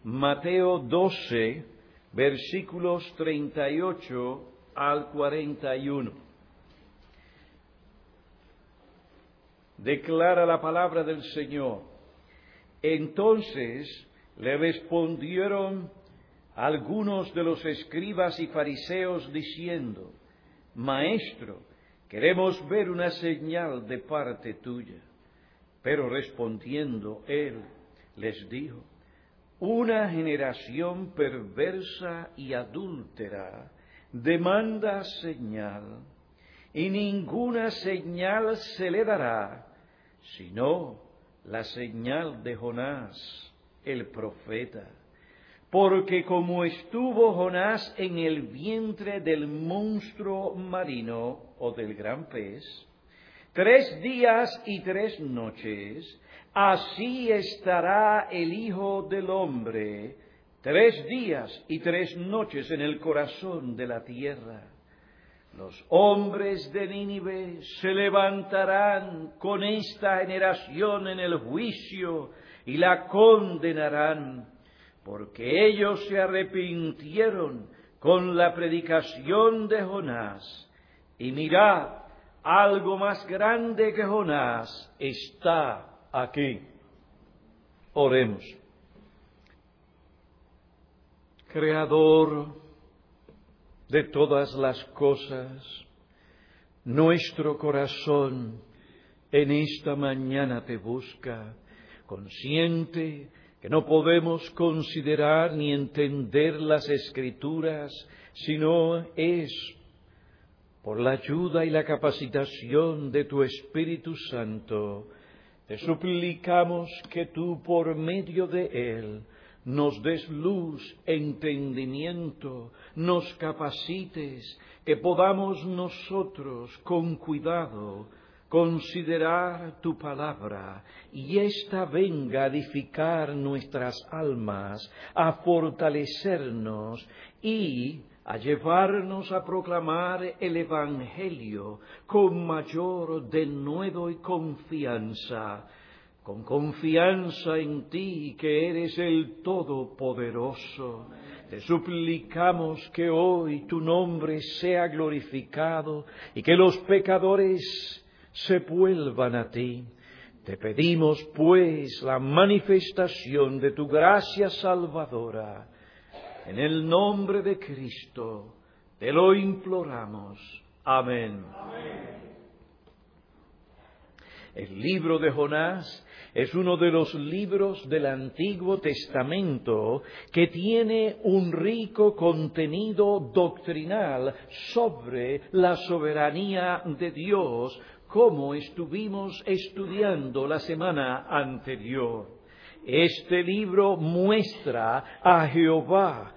Mateo 12, versículos 38 al 41. Declara la palabra del Señor. Entonces le respondieron algunos de los escribas y fariseos diciendo: Maestro, queremos ver una señal de parte tuya. Pero respondiendo él, les dijo: Una generación perversa y adúltera demanda señal, y ninguna señal se le dará, sino la señal de Jonás, el profeta. Porque como estuvo Jonás en el vientre del monstruo marino o del gran pez, 3 días y 3 noches, así estará el Hijo del Hombre 3 días y 3 noches en el corazón de la tierra. Los hombres de Nínive se levantarán con esta generación en el juicio y la condenarán, porque ellos se arrepintieron con la predicación de Jonás. Y mirad, algo más grande que Jonás está aquí. Oremos. Creador de todas las cosas, nuestro corazón en esta mañana te busca, consciente que no podemos considerar ni entender las Escrituras, sino es por la ayuda y la capacitación de tu Espíritu Santo. Te suplicamos que tú, por medio de él, nos des luz, entendimiento, nos capacites, que podamos nosotros con cuidado considerar tu palabra, y ésta venga a edificar nuestras almas, a fortalecernos y a llevarnos a proclamar el Evangelio con mayor denuedo y confianza, con confianza en ti, que eres el Todopoderoso. Te suplicamos que hoy tu nombre sea glorificado y que los pecadores se vuelvan a ti. Te pedimos, pues, la manifestación de tu gracia salvadora. En el nombre de Cristo te lo imploramos. Amén. Amén. El libro de Jonás es uno de los libros del Antiguo Testamento que tiene un rico contenido doctrinal sobre la soberanía de Dios, como estuvimos estudiando la semana anterior. Este libro muestra a Jehová,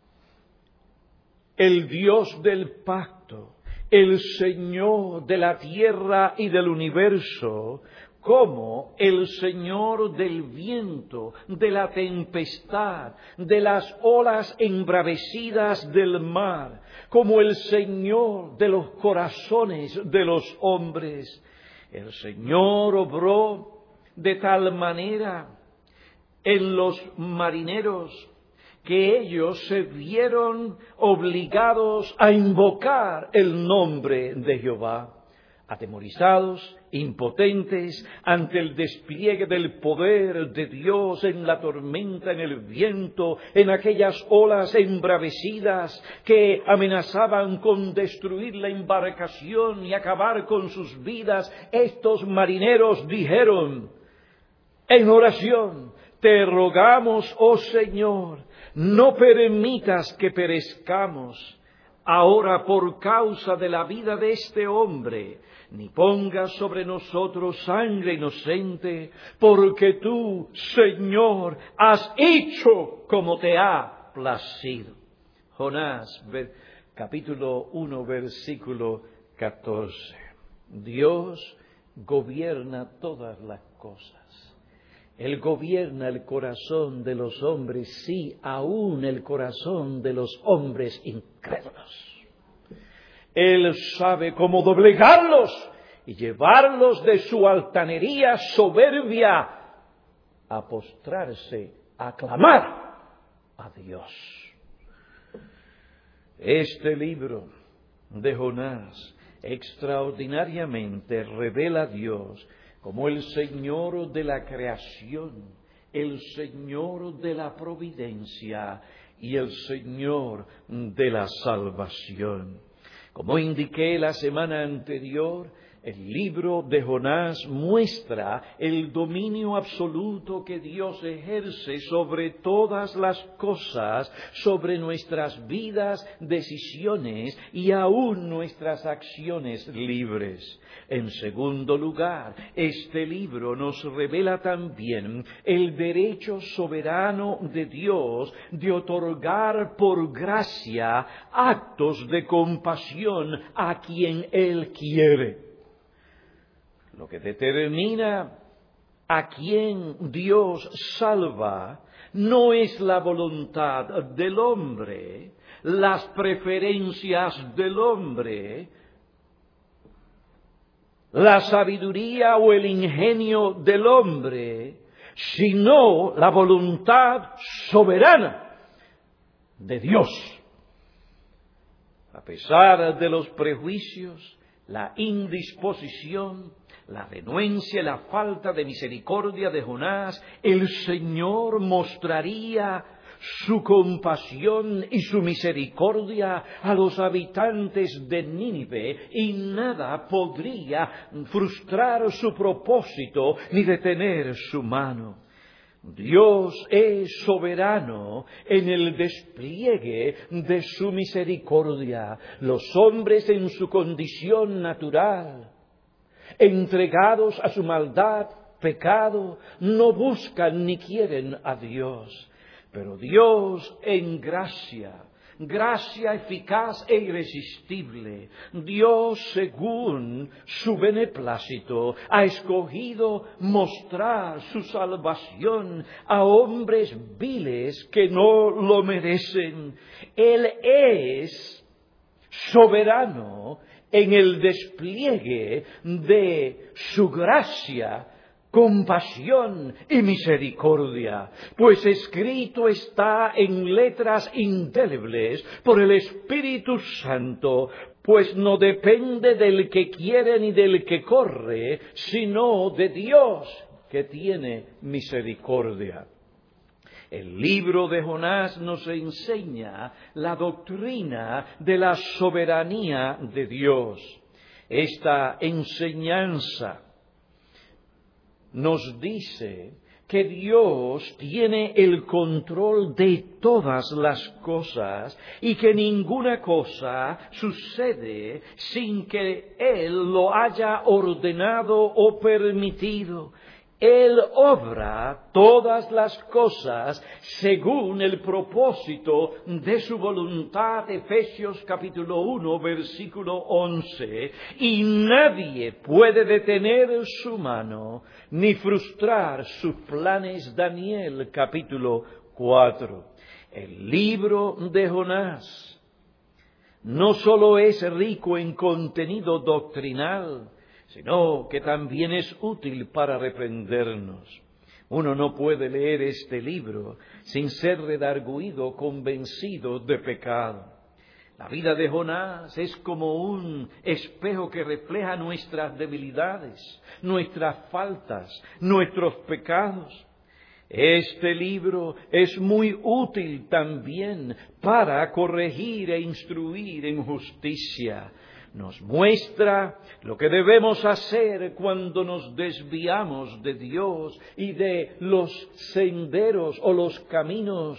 el Dios del pacto, el Señor de la tierra y del universo, como el Señor del viento, de la tempestad, de las olas embravecidas del mar, como el Señor de los corazones de los hombres. El Señor obró de tal manera en los marineros que ellos se vieron obligados a invocar el nombre de Jehová. Atemorizados, impotentes ante el despliegue del poder de Dios en la tormenta, en el viento, en aquellas olas embravecidas que amenazaban con destruir la embarcación y acabar con sus vidas, estos marineros dijeron en oración: Te rogamos, oh Señor, no permitas que perezcamos ahora por causa de la vida de este hombre, ni pongas sobre nosotros sangre inocente, porque tú, Señor, has hecho como te ha placido. Jonás, capítulo 1, versículo 14. Dios gobierna todas las cosas. Él gobierna el corazón de los hombres, sí, aún el corazón de los hombres incrédulos. Él sabe cómo doblegarlos y llevarlos de su altanería soberbia a postrarse, a clamar a Dios. Este libro de Jonás extraordinariamente revela a Dios como el Señor de la creación, el Señor de la providencia y el Señor de la salvación. Como indiqué la semana anterior, el libro de Jonás muestra el dominio absoluto que Dios ejerce sobre todas las cosas, sobre nuestras vidas, decisiones y aún nuestras acciones libres. En segundo lugar, este libro nos revela también el derecho soberano de Dios de otorgar por gracia actos de compasión a quien Él quiere. Lo que determina a quien Dios salva no es la voluntad del hombre, las preferencias del hombre, la sabiduría o el ingenio del hombre, sino la voluntad soberana de Dios. A pesar de los prejuicios, la indisposición, la renuencia y la falta de misericordia de Jonás, el Señor mostraría su compasión y su misericordia a los habitantes de Nínive, y nada podría frustrar su propósito ni detener su mano. Dios es soberano en el despliegue de su misericordia. Los hombres en su condición natural, entregados a su maldad, pecado, no buscan ni quieren a Dios. Pero Dios en gracia eficaz e irresistible, Dios según su beneplácito ha escogido mostrar su salvación a hombres viles que no lo merecen. Él es soberano en el despliegue de su gracia, compasión y misericordia, pues escrito está en letras indelebles por el Espíritu Santo, pues no depende del que quiere ni del que corre, sino de Dios que tiene misericordia. El libro de Jonás nos enseña la doctrina de la soberanía de Dios. Esta enseñanza nos dice que Dios tiene el control de todas las cosas y que ninguna cosa sucede sin que Él lo haya ordenado o permitido. Él obra todas las cosas según el propósito de su voluntad, Efesios capítulo 1, versículo 11, y nadie puede detener su mano ni frustrar sus planes, Daniel capítulo 4. El libro de Jonás no solo es rico en contenido doctrinal, sino que también es útil para reprendernos. Uno no puede leer este libro sin ser redargüido, convencido de pecado. La vida de Jonás es como un espejo que refleja nuestras debilidades, nuestras faltas, nuestros pecados. Este libro es muy útil también para corregir e instruir en justicia. Nos muestra lo que debemos hacer cuando nos desviamos de Dios y de los senderos o los caminos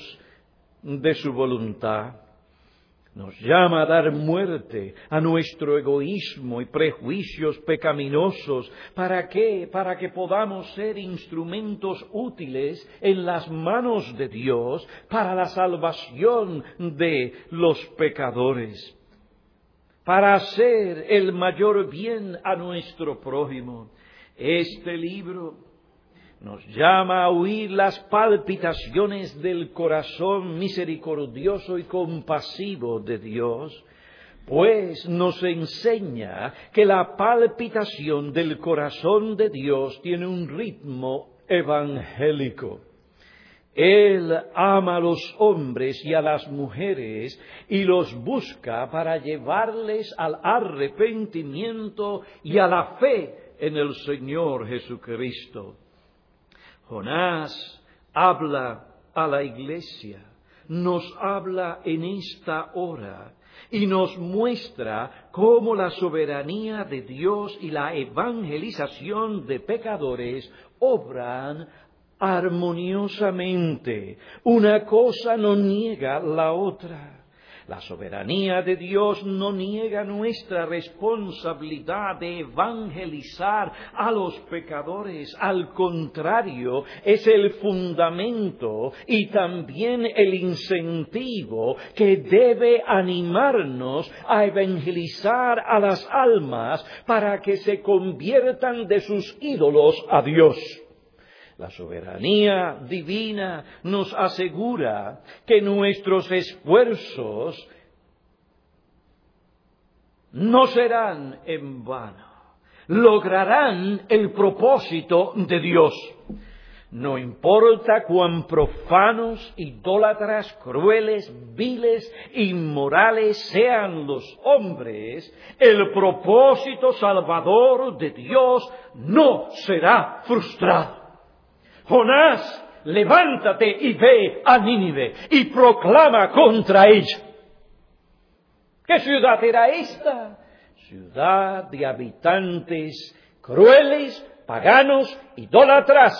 de su voluntad. Nos llama a dar muerte a nuestro egoísmo y prejuicios pecaminosos. ¿Para qué? Para que podamos ser instrumentos útiles en las manos de Dios para la salvación de los pecadores, para hacer el mayor bien a nuestro prójimo. Este libro nos llama a oír las palpitaciones del corazón misericordioso y compasivo de Dios, pues nos enseña que la palpitación del corazón de Dios tiene un ritmo evangélico. Él ama a los hombres y a las mujeres y los busca para llevarles al arrepentimiento y a la fe en el Señor Jesucristo. Jonás habla a la iglesia, nos habla en esta hora y nos muestra cómo la soberanía de Dios y la evangelización de pecadores obran armoniosamente. Una cosa no niega la otra. La soberanía de Dios no niega nuestra responsabilidad de evangelizar a los pecadores. Al contrario, es el fundamento y también el incentivo que debe animarnos a evangelizar a las almas para que se conviertan de sus ídolos a Dios. La soberanía divina nos asegura que nuestros esfuerzos no serán en vano, lograrán el propósito de Dios. No importa cuán profanos, idólatras, crueles, viles, inmorales sean los hombres, el propósito salvador de Dios no será frustrado. Jonás, levántate y ve a Nínive y proclama contra ella. ¿Qué ciudad era esta? Ciudad de habitantes crueles, paganos, idólatras,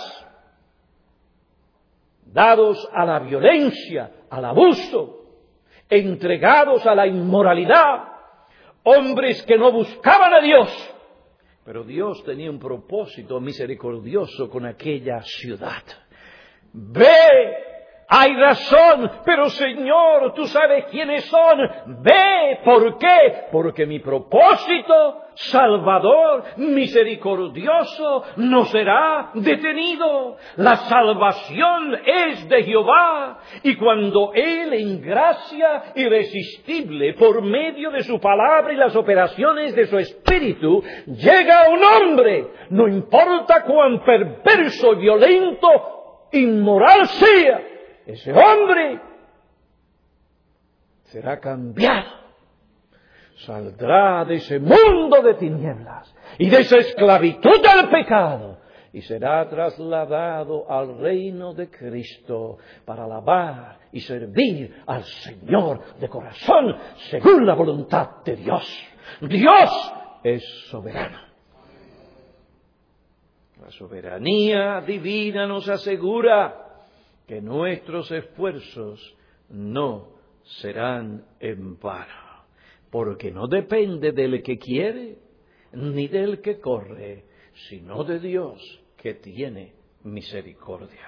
dados a la violencia, al abuso, entregados a la inmoralidad, hombres que no buscaban a Dios. Pero Dios tenía un propósito misericordioso con aquella ciudad. Ve, hay razón, pero Señor, tú sabes quiénes son. Ve, ¿por qué? Porque mi propósito salvador, misericordioso, no será detenido. La salvación es de Jehová, y cuando Él en gracia irresistible, por medio de su palabra y las operaciones de su Espíritu, llega a un hombre, no importa cuán perverso y violento, inmoral sea, ese hombre será cambiado. Saldrá de ese mundo de tinieblas y de esa esclavitud del pecado y será trasladado al reino de Cristo para alabar y servir al Señor de corazón según la voluntad de Dios. Dios es soberano. La soberanía divina nos asegura que nuestros esfuerzos no serán en vano. Porque no depende del que quiere, ni del que corre, sino de Dios que tiene misericordia.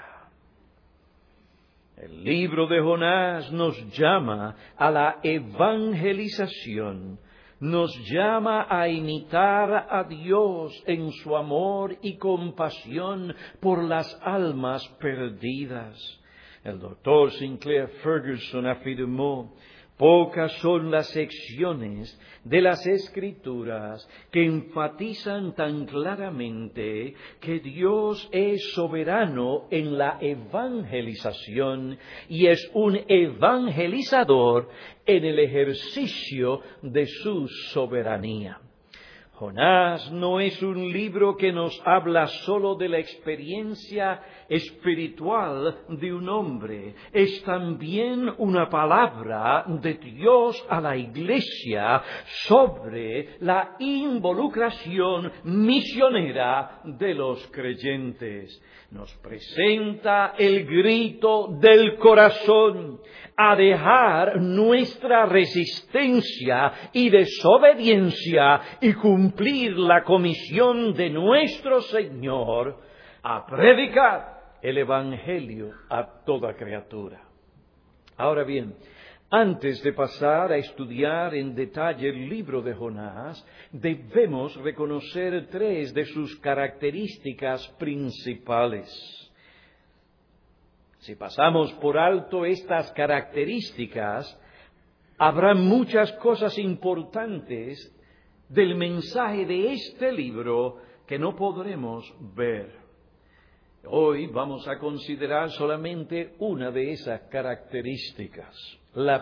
El libro de Jonás nos llama a la evangelización, nos llama a imitar a Dios en su amor y compasión por las almas perdidas. El doctor Sinclair Ferguson afirmó: pocas son las secciones de las Escrituras que enfatizan tan claramente que Dios es soberano en la evangelización y es un evangelizador en el ejercicio de su soberanía. Jonás no es un libro que nos habla solo de la experiencia espiritual de un hombre, es también una palabra de Dios a la Iglesia sobre la involucración misionera de los creyentes. Nos presenta el grito del corazón a dejar nuestra resistencia y desobediencia y cumplir la comisión de nuestro Señor a predicar el Evangelio a toda criatura. Ahora bien, antes de pasar a estudiar en detalle el libro de Jonás, debemos reconocer tres de sus características principales. Si pasamos por alto estas características, habrá muchas cosas importantes del mensaje de este libro que no podremos ver. Hoy vamos a considerar solamente una de esas características. La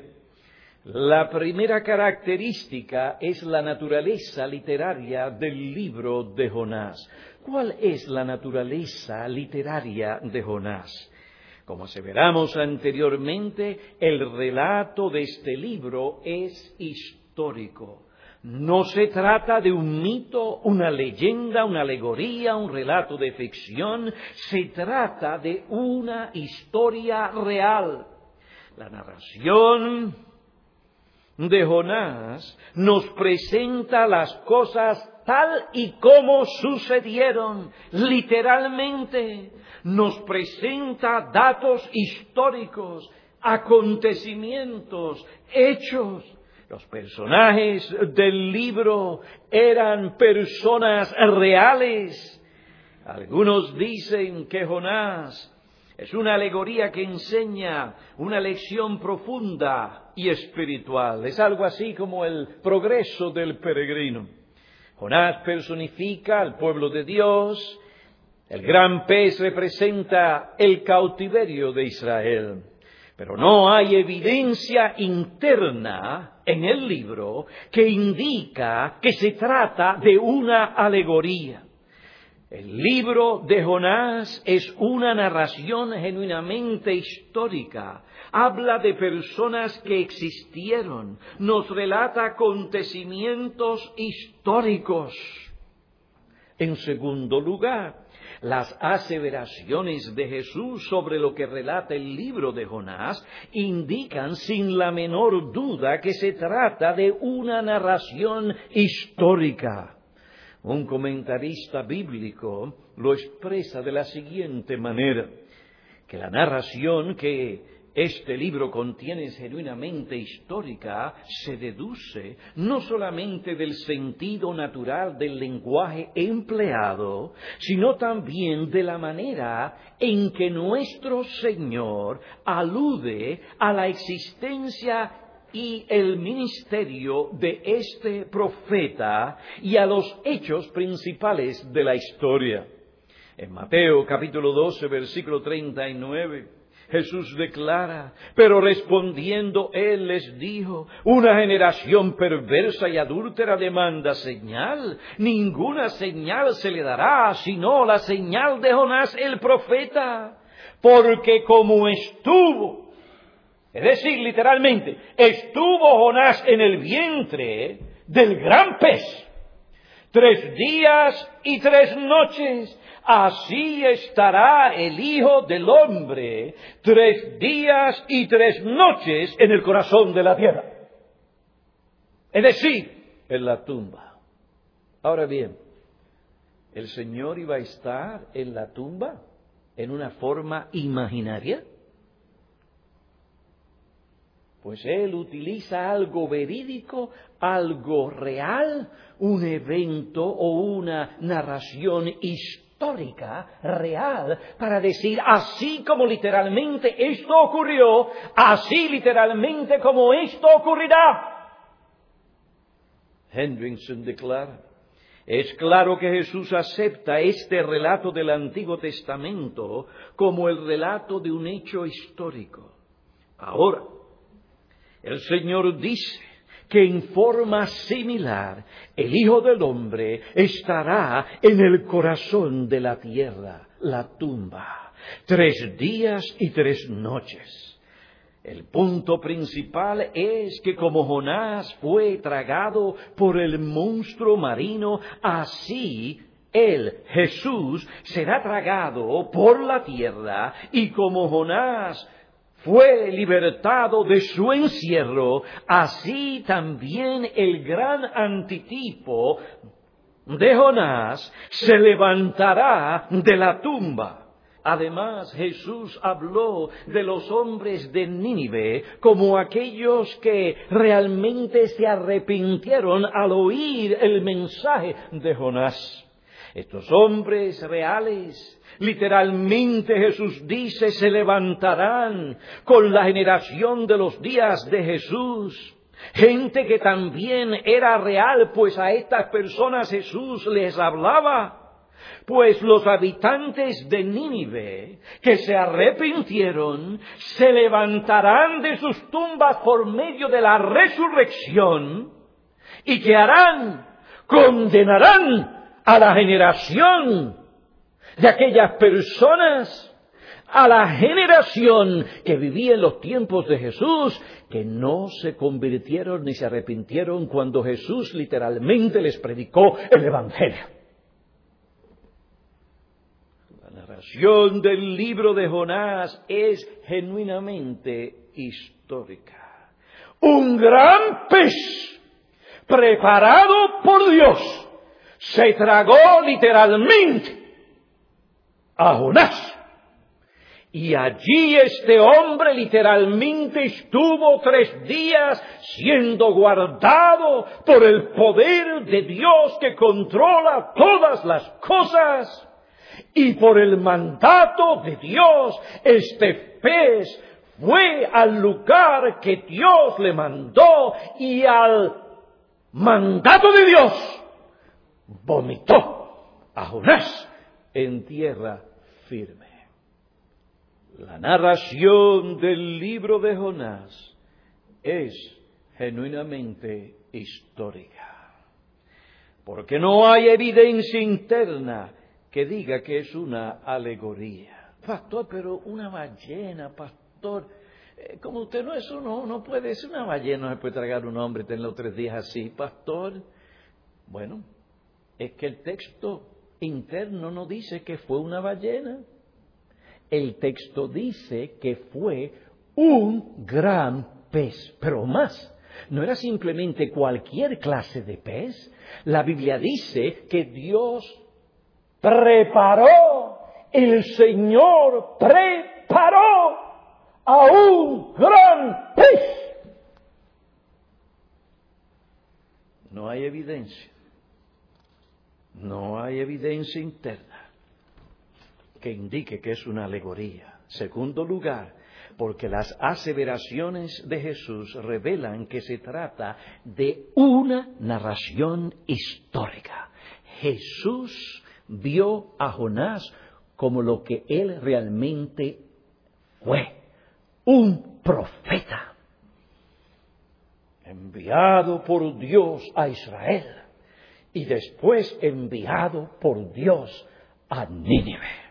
primera característica es la naturaleza literaria del libro de Jonás. ¿Cuál es la naturaleza literaria de Jonás? Como aseveramos anteriormente, el relato de este libro es histórico. No se trata de un mito, una leyenda, una alegoría, un relato de ficción. Se trata de una historia real. La narración de Jonás nos presenta las cosas tal y como sucedieron, literalmente. Nos presenta datos históricos, acontecimientos, hechos. Los personajes del libro eran personas reales. Algunos dicen que Jonás es una alegoría que enseña una lección profunda y espiritual. Es algo así como el progreso del peregrino. Jonás personifica al pueblo de Dios. El gran pez representa el cautiverio de Israel. Pero no hay evidencia interna en el libro que indica que se trata de una alegoría. El libro de Jonás es una narración genuinamente histórica. Habla de personas que existieron. Nos relata acontecimientos históricos. En segundo lugar, las aseveraciones de Jesús sobre lo que relata el libro de Jonás indican sin la menor duda que se trata de una narración histórica. Un comentarista bíblico lo expresa de la siguiente manera, que la narración que este libro contiene es genuinamente histórica, se deduce no solamente del sentido natural del lenguaje empleado, sino también de la manera en que nuestro Señor alude a la existencia y el ministerio de este profeta y a los hechos principales de la historia. En Mateo capítulo 12, versículo 39, Jesús declara: pero respondiendo él les dijo, una generación perversa y adúltera demanda señal. Ninguna señal se le dará, sino la señal de Jonás el profeta. Porque como estuvo, es decir, literalmente, estuvo Jonás en el vientre del gran pez 3 días y 3 noches, así estará el Hijo del Hombre 3 días y 3 noches en el corazón de la tierra. Es decir, en la tumba. Ahora bien, ¿el Señor iba a estar en la tumba en una forma imaginaria? Pues Él utiliza algo verídico, algo real, un evento o una narración histórica, real, para decir, así como literalmente esto ocurrió, así literalmente como esto ocurrirá. Hendrickson declara: es claro que Jesús acepta este relato del Antiguo Testamento como el relato de un hecho histórico. Ahora, el Señor dice que en forma similar el Hijo del Hombre estará en el corazón de la tierra, la tumba, 3 días y 3 noches. El punto principal es que como Jonás fue tragado por el monstruo marino, así Él, Jesús, será tragado por la tierra, y como Jonás fue libertado de su encierro, así también el gran antitipo de Jonás se levantará de la tumba. Además, Jesús habló de los hombres de Nínive como aquellos que realmente se arrepintieron al oír el mensaje de Jonás. Estos hombres reales, literalmente Jesús dice, se levantarán con la generación de los días de Jesús. Gente que también era real, pues a estas personas Jesús les hablaba. Pues los habitantes de Nínive, que se arrepintieron, se levantarán de sus tumbas por medio de la resurrección, y ¿qué harán? Condenarán a la generación de aquellas personas, a la generación que vivía en los tiempos de Jesús, que no se convirtieron ni se arrepintieron cuando Jesús literalmente les predicó el Evangelio. La narración del libro de Jonás es genuinamente histórica. Un gran pez preparado por Dios se tragó literalmente a Jonás. Y allí este hombre literalmente estuvo 3 días siendo guardado por el poder de Dios que controla todas las cosas. Y por el mandato de Dios, este pez fue al lugar que Dios le mandó y al mandato de Dios vomitó a Jonás en tierra firme. La narración del libro de Jonás es genuinamente histórica, porque no hay evidencia interna que diga que es una alegoría. Pastor, pero una ballena, pastor, como usted no puede ser una ballena, no se puede tragar un hombre y tenerlo 3 días así, pastor. Bueno, es que el texto interno no dice que fue una ballena. El texto dice que fue un gran pez, pero más. No era simplemente cualquier clase de pez. La Biblia dice que Dios preparó, el Señor preparó a un gran pez. No hay evidencia. No hay evidencia interna que indique que es una alegoría. Segundo lugar, porque las aseveraciones de Jesús revelan que se trata de una narración histórica. Jesús vio a Jonás como lo que él realmente fue, un profeta, enviado por Dios a Israel y después enviado por Dios a Nínive.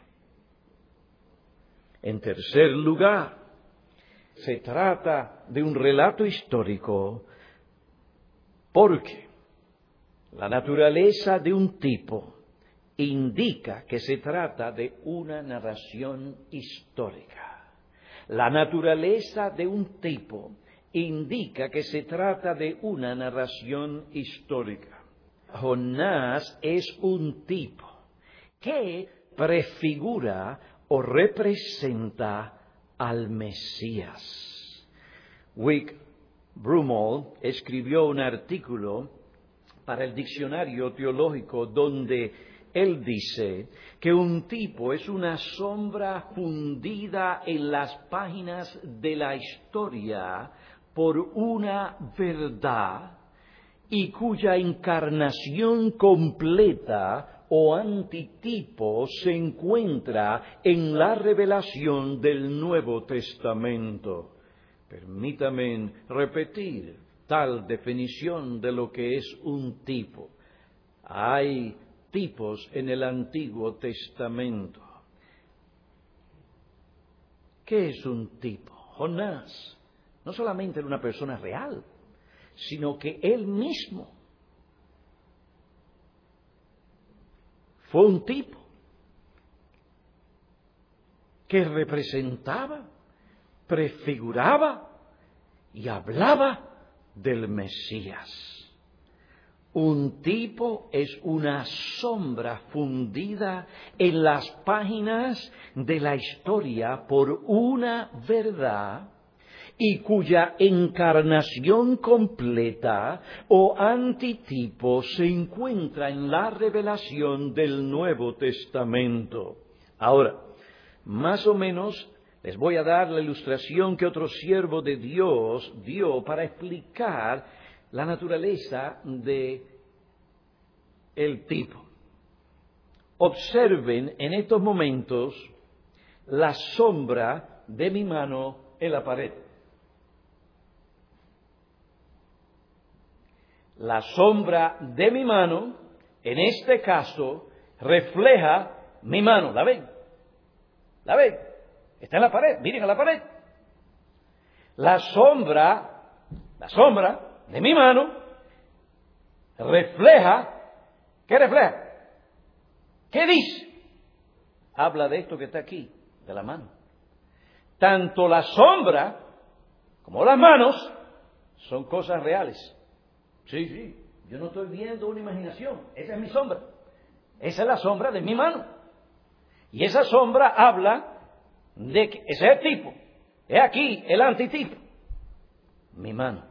En tercer lugar, se trata de un relato histórico porque la naturaleza de un tipo indica que se trata de una narración histórica. La naturaleza de un tipo indica que se trata de una narración histórica. Jonás es un tipo que prefigura o representa al Mesías. Wick Brumall escribió un artículo para el Diccionario Teológico donde él dice que un tipo es una sombra fundida en las páginas de la historia por una verdad y cuya encarnación completa o antitipo se encuentra en la revelación del Nuevo Testamento. Permítame repetir tal definición de lo que es un tipo. Hay tipos en el Antiguo Testamento. ¿Qué es un tipo? Jonás no solamente era una persona real, sino que él mismo fue un tipo que representaba, prefiguraba y hablaba del Mesías. Un tipo es una sombra fundida en las páginas de la historia por una verdad y cuya encarnación completa o antitipo se encuentra en la revelación del Nuevo Testamento. Ahora, más o menos les voy a dar la ilustración que otro siervo de Dios dio para explicar la naturaleza de el tipo. observen en estos momentos la sombra de mi mano en la pared. La sombra de mi mano, en este caso, refleja mi mano. ¿La ven? ¿La ven? Está en la pared. Miren a la pared. La sombra de mi mano refleja. ¿Qué refleja? ¿Qué dice? Habla de esto que está aquí, de la mano. Tanto la sombra como las manos son cosas reales. Sí, yo no estoy viendo una imaginación, esa es mi sombra. Esa es la sombra de mi mano. Y esa sombra habla de que ese es el tipo. Es aquí el antitipo. Mi mano.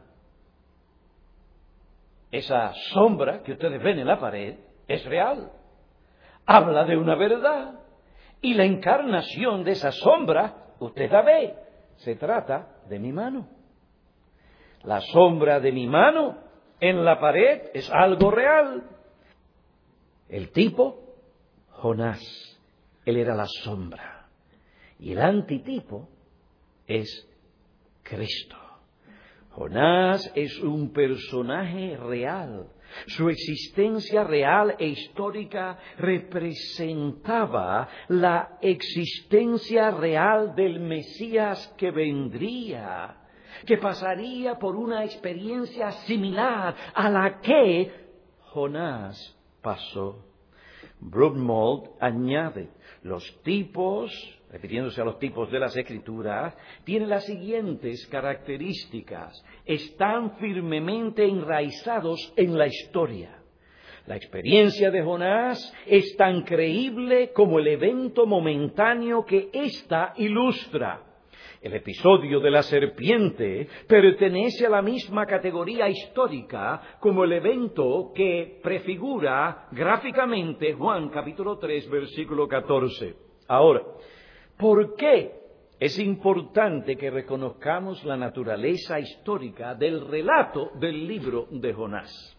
Esa sombra que ustedes ven en la pared es real. Habla de una verdad. Y la encarnación de esa sombra, usted la ve. Se trata de mi mano. La sombra de mi mano en la pared es algo real. El tipo, Jonás, él era la sombra. Y el antitipo es Cristo. Jonás es un personaje real. Su existencia real e histórica representaba la existencia real del Mesías que vendría, que pasaría por una experiencia similar a la que Jonás pasó. Brugmold añade, los tipos, refiriéndose a los tipos de las Escrituras, tienen las siguientes características. Están firmemente enraizados en la historia. La experiencia de Jonás es tan creíble como el evento momentáneo que ésta ilustra. El episodio de la serpiente pertenece a la misma categoría histórica como el evento que prefigura gráficamente Juan capítulo 3, versículo 14. Ahora, ¿por qué es importante que reconozcamos la naturaleza histórica del relato del libro de Jonás?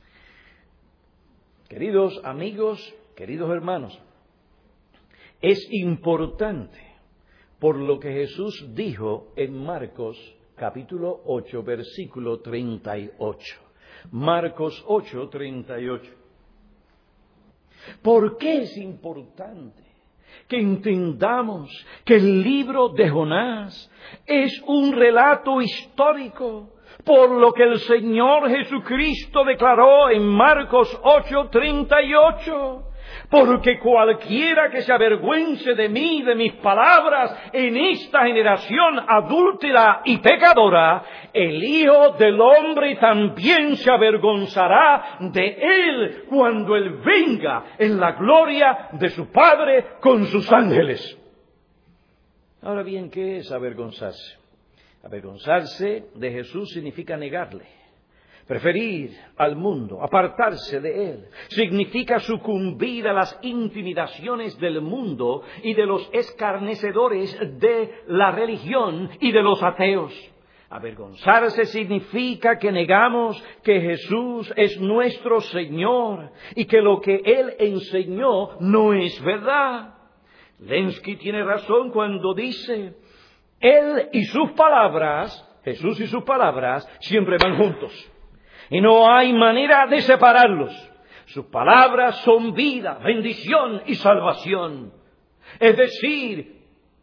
Queridos amigos, queridos hermanos, es importante por lo que Jesús dijo en Marcos capítulo 8, versículo 38. Marcos 8, 38. ¿Por qué es importante que entendamos que el libro de Jonás es un relato histórico? Por lo que el Señor Jesucristo declaró en Marcos 8, 38. Porque cualquiera que se avergüence de mí y de mis palabras en esta generación adúltera y pecadora, el Hijo del Hombre también se avergonzará de él cuando él venga en la gloria de su Padre con sus ángeles. Ahora bien, ¿qué es avergonzarse? Avergonzarse de Jesús significa negarle. Preferir al mundo, apartarse de él, significa sucumbir a las intimidaciones del mundo y de los escarnecedores de la religión y de los ateos. Avergonzarse significa que negamos que Jesús es nuestro Señor y que lo que Él enseñó no es verdad. Lenski tiene razón cuando dice, Él y sus palabras, Jesús y sus palabras, siempre van juntos. Y no hay manera de separarlos. Sus palabras son vida, bendición y salvación. Es decir,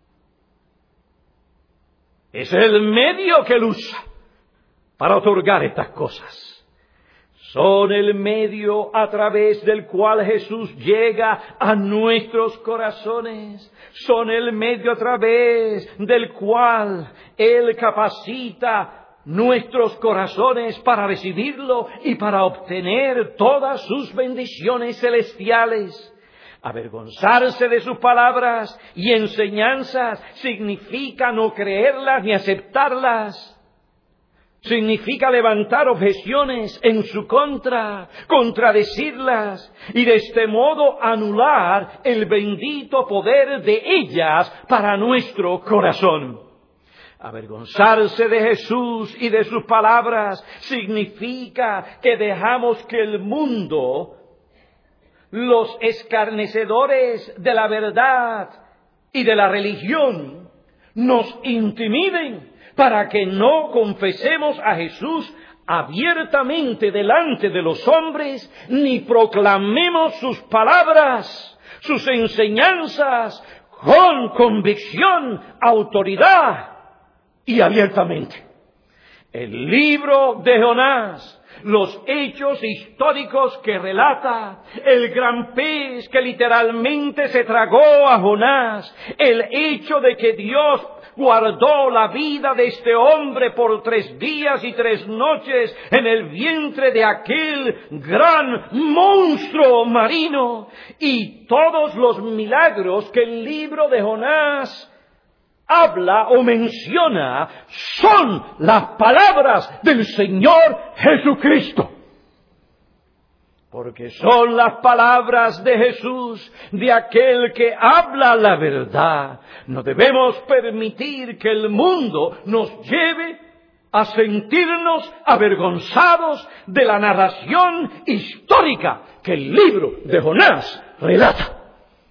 es el medio que Él usa para otorgar estas cosas. Son el medio a través del cual Jesús llega a nuestros corazones. Son el medio a través del cual Él capacita nuestros corazones para recibirlo y para obtener todas sus bendiciones celestiales. Avergonzarse de sus palabras y enseñanzas significa no creerlas ni aceptarlas. Significa levantar objeciones en su contra, contradecirlas y de este modo anular el bendito poder de ellas para nuestro corazón. Avergonzarse de Jesús y de sus palabras significa que dejamos que el mundo los escarnecedores de la verdad y de la religión nos intimiden para que no confesemos a Jesús abiertamente delante de los hombres, ni proclamemos sus palabras, sus enseñanzas con convicción, autoridad y abiertamente. El libro de Jonás, los hechos históricos que relata, el gran pez que literalmente se tragó a Jonás, el hecho de que Dios guardó la vida de este hombre por 3 días y 3 noches en el vientre de aquel gran monstruo marino, y todos los milagros que el libro de Jonás habla o menciona son las palabras del Señor Jesucristo. Porque son las palabras de Jesús, de aquel que habla la verdad. No debemos permitir que el mundo nos lleve a sentirnos avergonzados de la narración histórica que el libro de Jonás relata.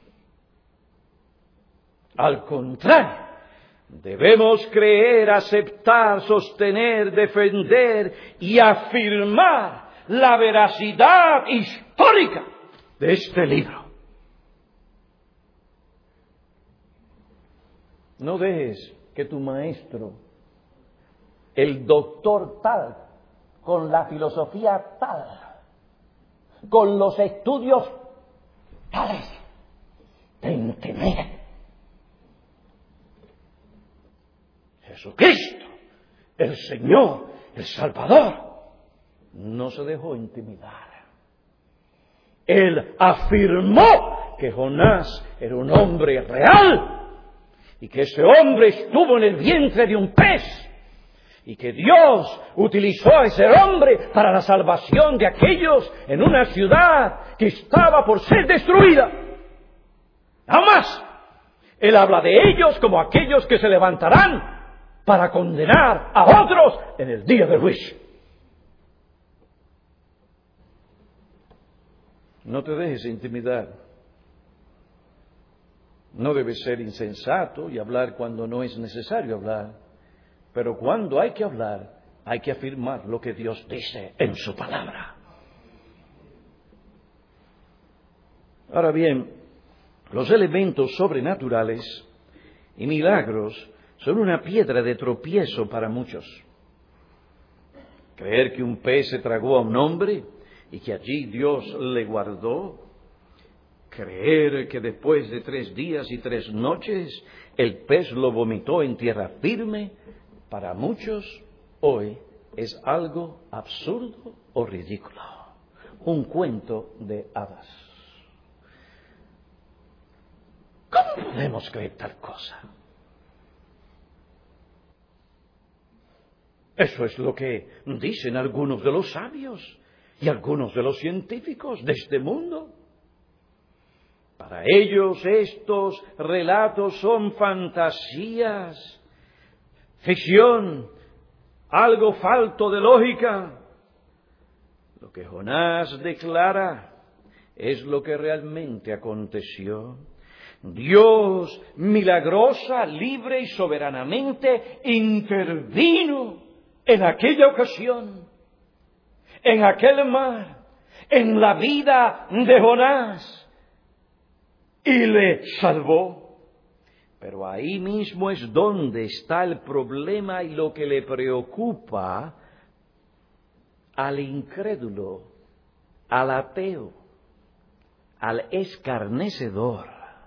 Al contrario, debemos creer, aceptar, sostener, defender y afirmar la veracidad histórica de este libro. No dejes que tu maestro, el doctor tal, con la filosofía tal, con los estudios tales, te intimiden. Jesucristo, el Señor, el Salvador, no se dejó intimidar. Él afirmó que Jonás era un hombre real y que ese hombre estuvo en el vientre de un pez y que Dios utilizó a ese hombre para la salvación de aquellos en una ciudad que estaba por ser destruida. Nada más. Él habla de ellos como aquellos que se levantarán para condenar a otros en el día del juicio. No te dejes intimidar. No debes ser insensato y hablar cuando no es necesario hablar. Pero cuando hay que hablar, hay que afirmar lo que Dios dice en su palabra. Ahora bien, los elementos sobrenaturales y milagros son una piedra de tropiezo para muchos. Creer que un pez se tragó a un hombre y que allí Dios le guardó. Creer que después de 3 días y 3 noches el pez lo vomitó en tierra firme, para muchos hoy es algo absurdo o ridículo. Un cuento de hadas. ¿Cómo podemos creer tal cosa? Eso es lo que dicen algunos de los sabios y algunos de los científicos de este mundo. Para ellos estos relatos son fantasías, ficción, algo falto de lógica. Lo que Jonás declara es lo que realmente aconteció. Dios milagrosa, libre y soberanamente intervino en aquella ocasión, en aquel mar, en la vida de Jonás, y le salvó. Pero ahí mismo es donde está el problema y lo que le preocupa al incrédulo, al ateo, al escarnecedor.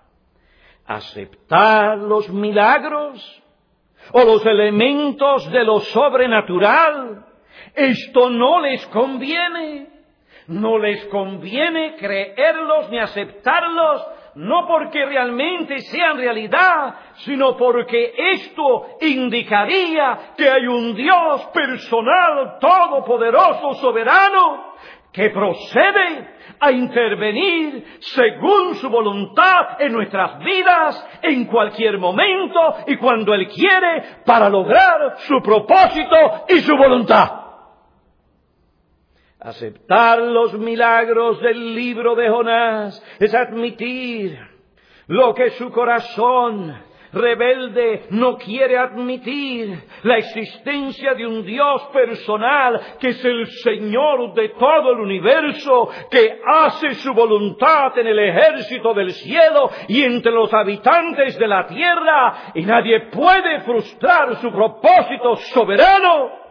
Aceptar los milagros o los elementos de lo sobrenatural, esto no les conviene. No les conviene creerlos ni aceptarlos, no porque realmente sean realidad, sino porque esto indicaría que hay un Dios personal, todopoderoso, soberano, que procede a intervenir según su voluntad en nuestras vidas, en cualquier momento y cuando Él quiere, para lograr su propósito y su voluntad. Aceptar los milagros del libro de Jonás es admitir lo que su corazón rebelde no quiere admitir: la existencia de un Dios personal que es el Señor de todo el universo, que hace su voluntad en el ejército del cielo y entre los habitantes de la tierra, y nadie puede frustrar su propósito soberano.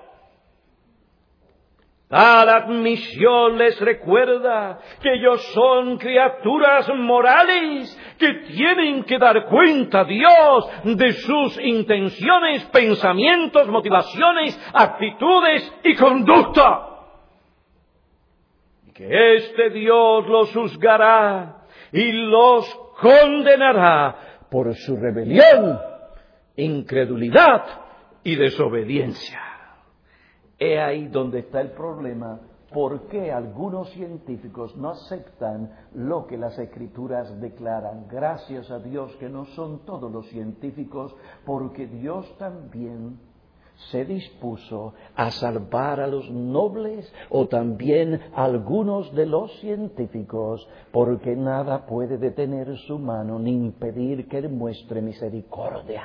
Tal admisión les recuerda que ellos son criaturas morales que tienen que dar cuenta a Dios de sus intenciones, pensamientos, motivaciones, actitudes y conducta. Y que este Dios los juzgará y los condenará por su rebelión, incredulidad y desobediencia. He ahí donde está el problema. ¿Por qué algunos científicos no aceptan lo que las Escrituras declaran? Gracias a Dios que no son todos los científicos, porque Dios también se dispuso a salvar a los nobles o también a algunos de los científicos, porque nada puede detener su mano ni impedir que Él muestre misericordia.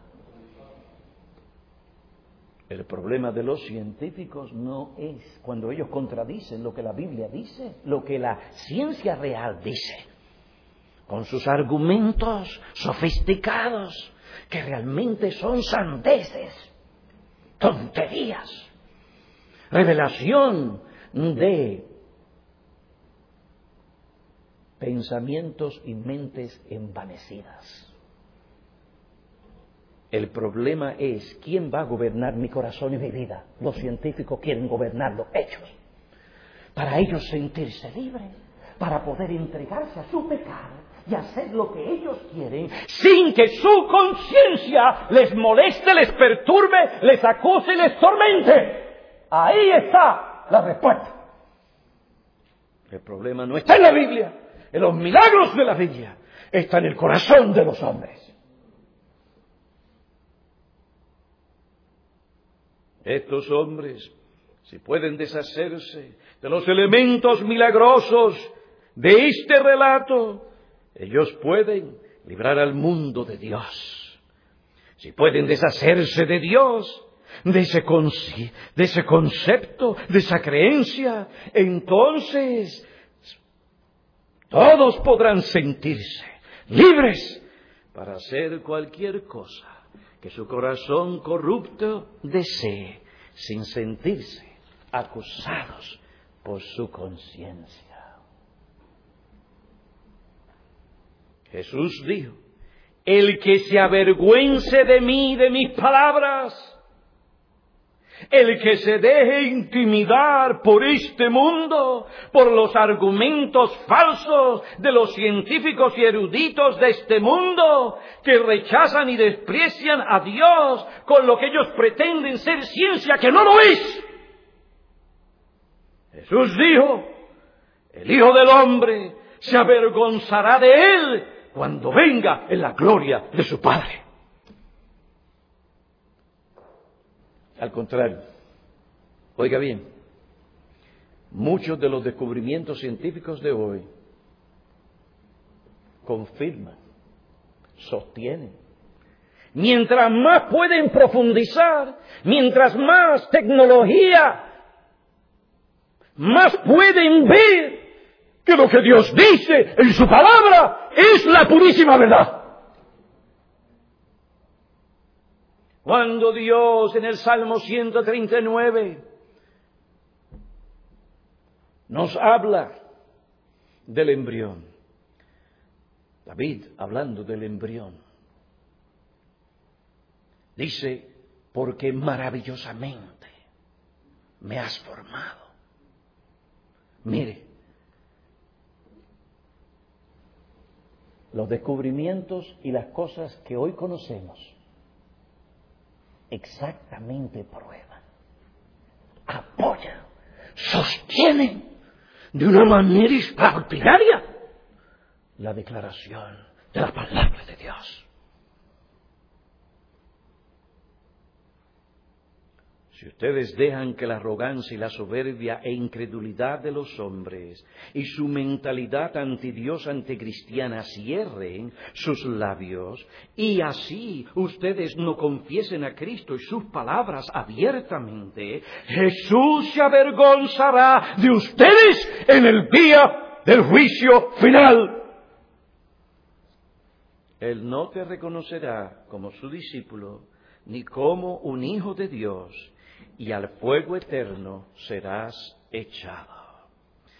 El problema de los científicos no es cuando ellos contradicen lo que la Biblia dice, lo que la ciencia real dice, con sus argumentos sofisticados, que realmente son sandeces, tonterías, revelación de pensamientos y mentes envanecidas. El problema es quién va a gobernar mi corazón y mi vida. Los científicos quieren gobernarlo ellos, para ellos sentirse libres, para poder entregarse a su pecado y hacer lo que ellos quieren, sin que su conciencia les moleste, les perturbe, les acuse y les tormente. Ahí está la respuesta. El problema no está en la Biblia, en los milagros de la Biblia, está en el corazón de los hombres. Estos hombres, si pueden deshacerse de los elementos milagrosos de este relato, ellos pueden librar al mundo de Dios. Si pueden deshacerse de Dios, de ese concepto, de esa creencia, entonces todos podrán sentirse libres para hacer cualquier cosa que su corazón corrupto desee, sin sentirse acusados por su conciencia. Jesús dijo: el que se avergüence de mí, de mis palabras, el que se deje intimidar por este mundo, por los argumentos falsos de los científicos y eruditos de este mundo, que rechazan y desprecian a Dios con lo que ellos pretenden ser ciencia, que no lo es. Jesús dijo: el Hijo del Hombre se avergonzará de él cuando venga en la gloria de su Padre. Al contrario, oiga bien, muchos de los descubrimientos científicos de hoy confirman, sostienen. Mientras más pueden profundizar, mientras más tecnología, más pueden ver que lo que Dios dice en su palabra es la purísima verdad. Cuando Dios en el Salmo 139 nos habla del embrión, David hablando del embrión, dice: porque maravillosamente me has formado. Mire, los descubrimientos y las cosas que hoy conocemos exactamente prueban, apoyan, sostienen de una manera extraordinaria la declaración de la palabra de Dios. Si ustedes dejan que la arrogancia y la soberbia e incredulidad de los hombres y su mentalidad antidios, anticristiana cierren sus labios, y así ustedes no confiesen a Cristo y sus palabras abiertamente, Jesús se avergonzará de ustedes en el día del juicio final. Él no te reconocerá como su discípulo, ni como un hijo de Dios, y al fuego eterno serás echado,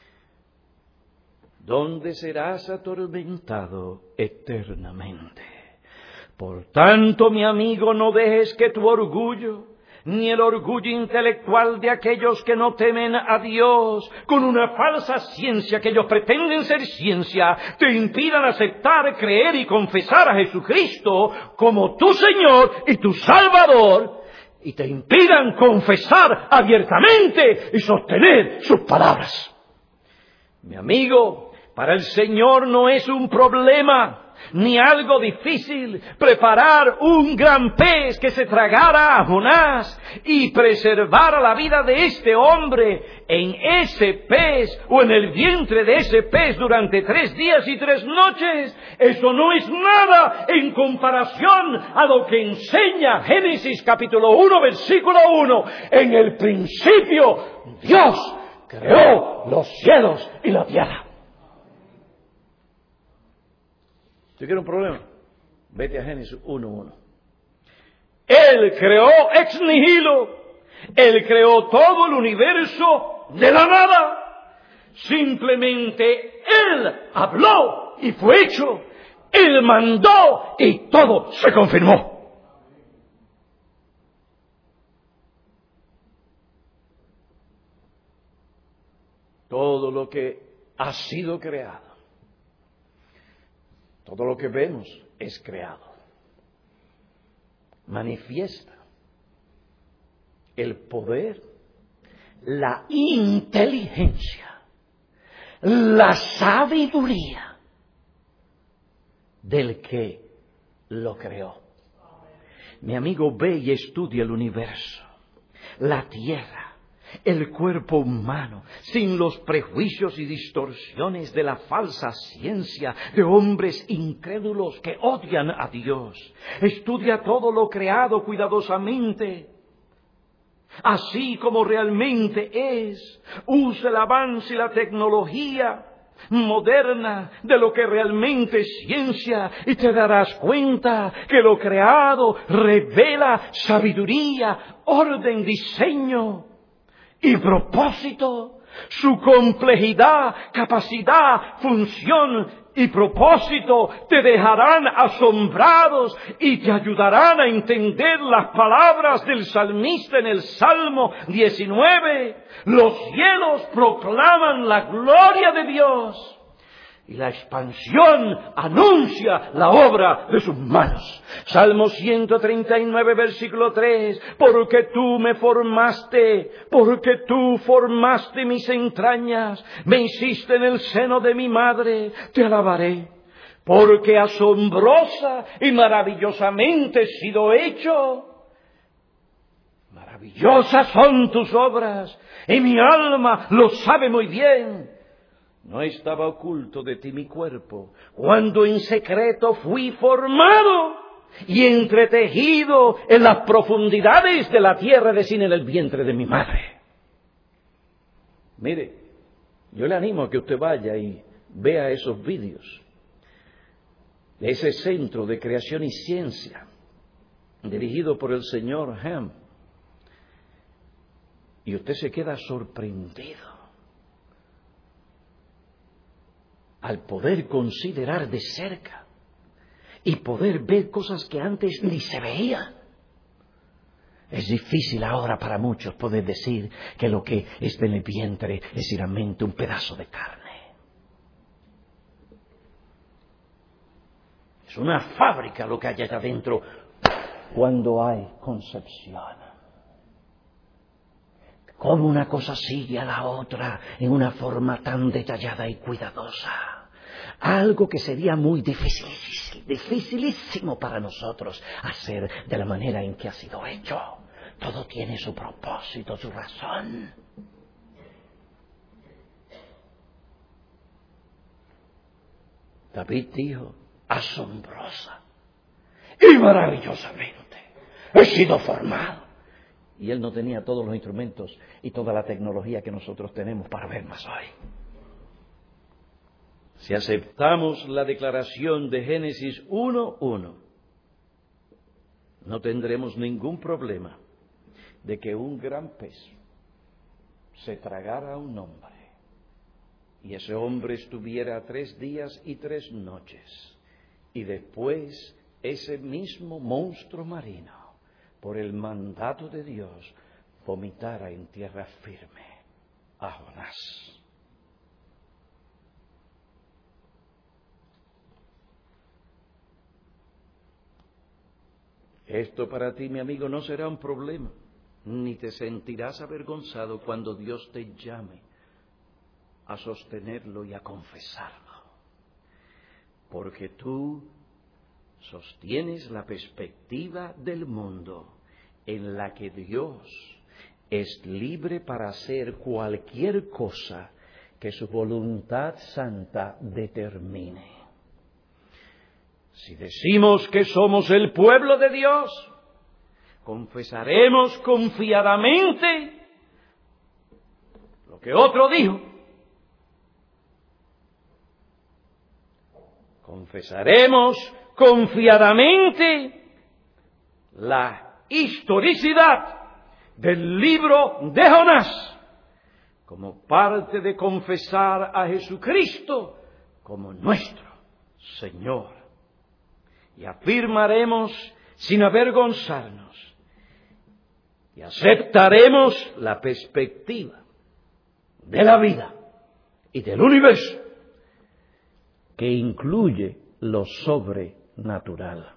donde serás atormentado eternamente. Por tanto, mi amigo, no dejes que tu orgullo, ni el orgullo intelectual de aquellos que no temen a Dios, con una falsa ciencia que ellos pretenden ser ciencia, te impidan aceptar, creer y confesar a Jesucristo como tu Señor y tu Salvador, y te impidan confesar abiertamente y sostener sus palabras. Mi amigo, para el Señor no es un problema ni algo difícil preparar un gran pez que se tragara a Jonás y preservara la vida de este hombre en ese pez o en el vientre de ese pez durante 3 días y 3 noches. Eso no es nada en comparación a lo que enseña Génesis capítulo 1 versículo 1. En el principio Dios creó los cielos y la tierra. Si quieres un problema, vete a Génesis 1:1. Él creó ex nihilo. Él creó todo el universo de la nada. Simplemente Él habló y fue hecho. Él mandó y todo se confirmó. Todo lo que ha sido creado, todo lo que vemos es creado. Manifiesta el poder, la inteligencia, la sabiduría del que lo creó. Mi amigo, ve y estudia el universo, la tierra, el cuerpo humano, sin los prejuicios y distorsiones de la falsa ciencia de hombres incrédulos que odian a Dios. Estudia todo lo creado cuidadosamente, así como realmente es. Usa el avance y la tecnología moderna de lo que realmente es ciencia y te darás cuenta que lo creado revela sabiduría, orden, diseño y propósito. Su complejidad, capacidad, función y propósito te dejarán asombrados y te ayudarán a entender las palabras del salmista en el Salmo 19. Los cielos proclaman la gloria de Dios y la expansión anuncia la obra de sus manos. Salmo 139, versículo 3. Porque tú me formaste, porque tú formaste mis entrañas, me hiciste en el seno de mi madre, te alabaré. Porque asombrosa y maravillosamente he sido hecho. Maravillosas son tus obras, y mi alma lo sabe muy bien. No estaba oculto de ti mi cuerpo, cuando en secreto fui formado y entretejido en las profundidades de la tierra, es decir, en el vientre de mi madre. Mire, yo le animo a que usted vaya y vea esos vídeos de ese centro de creación y ciencia dirigido por el señor Ham, y usted se queda sorprendido al poder considerar de cerca y poder ver cosas que antes ni se veían. Es difícil ahora para muchos poder decir que lo que está en el vientre es solamente un pedazo de carne. Es una fábrica lo que hay allá adentro cuando hay concepción. Cómo una cosa sigue a la otra en una forma tan detallada y cuidadosa. Algo que sería muy dificilísimo para nosotros hacer de la manera en que ha sido hecho. Todo tiene su propósito, su razón. David dijo, asombrosa y maravillosamente he sido formado. Y él no tenía todos los instrumentos y toda la tecnología que nosotros tenemos para ver más hoy. Si aceptamos la declaración de Génesis 1:1, no tendremos ningún problema de que un gran pez se tragara a un hombre y ese hombre estuviera 3 días y 3 noches y después ese mismo monstruo marino, por el mandato de Dios, vomitara en tierra firme a Jonás. Esto para ti, mi amigo, no será un problema, ni te sentirás avergonzado cuando Dios te llame a sostenerlo y a confesarlo, porque tú sostienes la perspectiva del mundo en la que Dios es libre para hacer cualquier cosa que su voluntad santa determine. Si decimos que somos el pueblo de Dios, confesaremos confiadamente lo que otro dijo. Confesaremos confiadamente la historicidad del libro de Jonás como parte de confesar a Jesucristo como nuestro Señor. Y afirmaremos sin avergonzarnos y aceptaremos la perspectiva de la vida y del universo que incluye lo sobrenatural.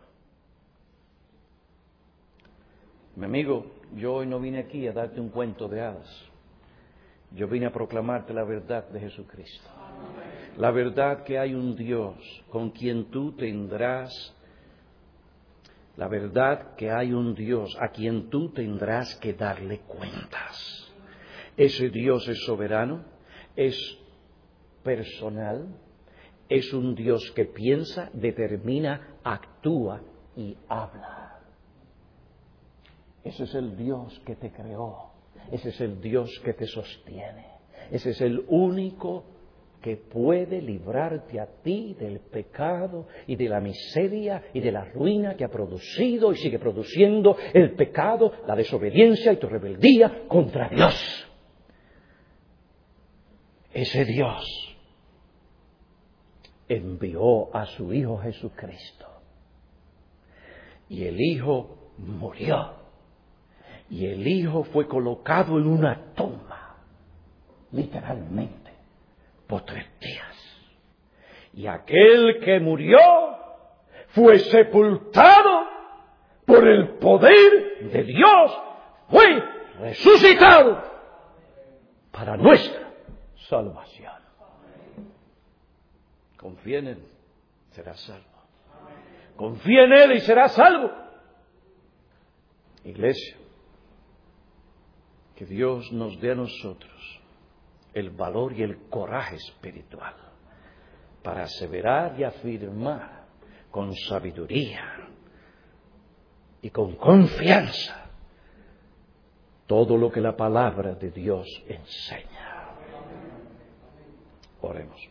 Mi amigo, yo hoy no vine aquí a darte un cuento de hadas. Yo vine a proclamarte la verdad de Jesucristo. La verdad que hay un Dios con quien tú tendrás, la verdad que hay un Dios a quien tú tendrás que darle cuentas. Ese Dios es soberano, es personal, es un Dios que piensa, determina, actúa y habla. Ese es el Dios que te creó, ese es el Dios que te sostiene, ese es el único que puede librarte a ti del pecado y de la miseria y de la ruina que ha producido y sigue produciendo el pecado, la desobediencia y tu rebeldía contra Dios. Ese Dios envió a su Hijo Jesucristo y el Hijo murió y el Hijo fue colocado en una tumba, literalmente, por 3 días. Y aquel que murió fue sepultado por el poder de Dios, fue resucitado para nuestra salvación. Confía en Él, serás salvo. Confía en Él y serás salvo. Iglesia, que Dios nos dé a nosotros el valor y el coraje espiritual para aseverar y afirmar con sabiduría y con confianza todo lo que la palabra de Dios enseña. Oremos.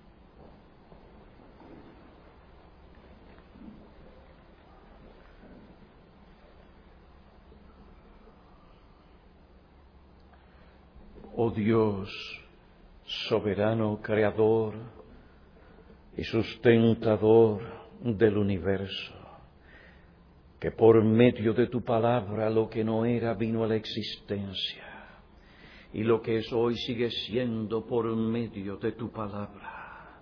Oh Dios, soberano creador y sustentador del universo, que por medio de tu palabra lo que no era vino a la existencia, y lo que es hoy sigue siendo por medio de tu palabra.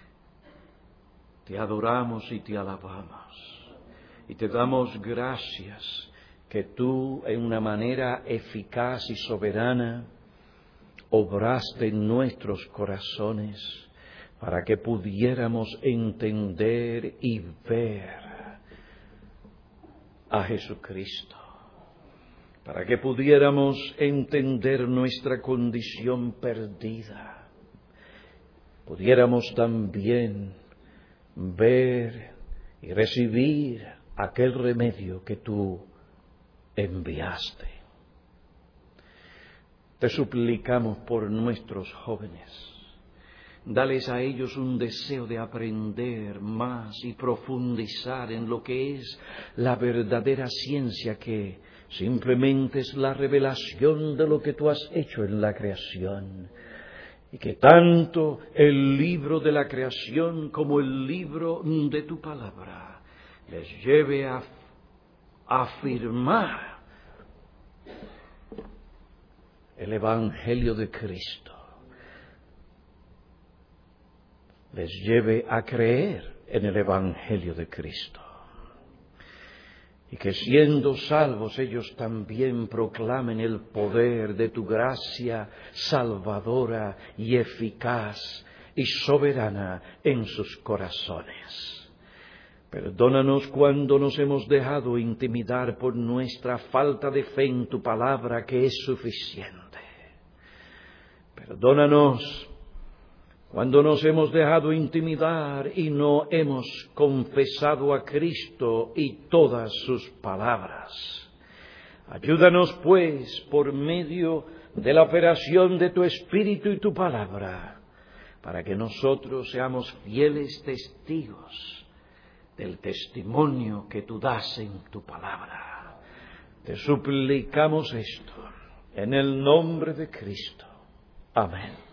Te adoramos y te alabamos, y te damos gracias que tú en una manera eficaz y soberana obraste en nuestros corazones para que pudiéramos entender y ver a Jesucristo, para que pudiéramos entender nuestra condición perdida, pudiéramos también ver y recibir aquel remedio que tú enviaste. Te suplicamos por nuestros jóvenes. Dales a ellos un deseo de aprender más y profundizar en lo que es la verdadera ciencia, que simplemente es la revelación de lo que tú has hecho en la creación. Y que tanto el libro de la creación como el libro de tu palabra les lleve a afirmar el Evangelio de Cristo, les lleve a creer en el Evangelio de Cristo, y que siendo salvos ellos también proclamen el poder de tu gracia salvadora y eficaz y soberana en sus corazones. Perdónanos cuando nos hemos dejado intimidar por nuestra falta de fe en tu palabra, que es suficiente. Perdónanos cuando nos hemos dejado intimidar y no hemos confesado a Cristo y todas sus palabras. Ayúdanos, pues, por medio de la operación de tu Espíritu y tu palabra, para que nosotros seamos fieles testigos del testimonio que tú das en tu palabra. Te suplicamos esto en el nombre de Cristo. Amén.